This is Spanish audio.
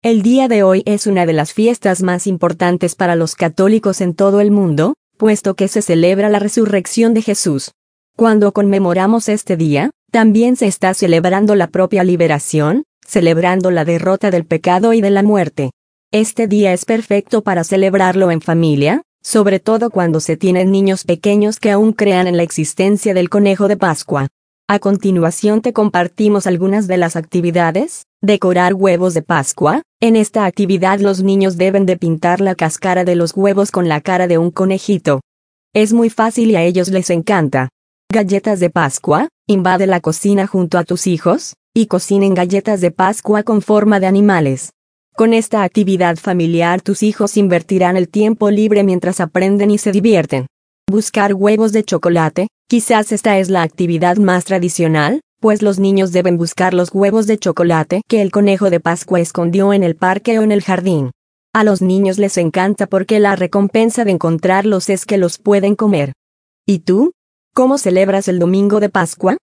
El día de hoy es una de las fiestas más importantes para los católicos en todo el mundo, puesto que se celebra la resurrección de Jesús. Cuando conmemoramos este día, también se está celebrando la propia liberación, celebrando la derrota del pecado y de la muerte. Este día es perfecto para celebrarlo en familia, sobre todo cuando se tienen niños pequeños que aún crean en la existencia del conejo de Pascua. A continuación te compartimos algunas de las actividades. Decorar huevos de Pascua. En esta actividad los niños deben de pintar la cáscara de los huevos con la cara de un conejito. Es muy fácil y a ellos les encanta. Galletas de Pascua. Invade la cocina junto a tus hijos, y cocinen galletas de Pascua con forma de animales. Con esta actividad familiar tus hijos invertirán el tiempo libre mientras aprenden y se divierten. Buscar huevos de chocolate. Quizás esta es la actividad más tradicional, pues los niños deben buscar los huevos de chocolate que el conejo de Pascua escondió en el parque o en el jardín. A los niños les encanta porque la recompensa de encontrarlos es que los pueden comer. ¿Y tú? ¿Cómo celebras el domingo de Pascua?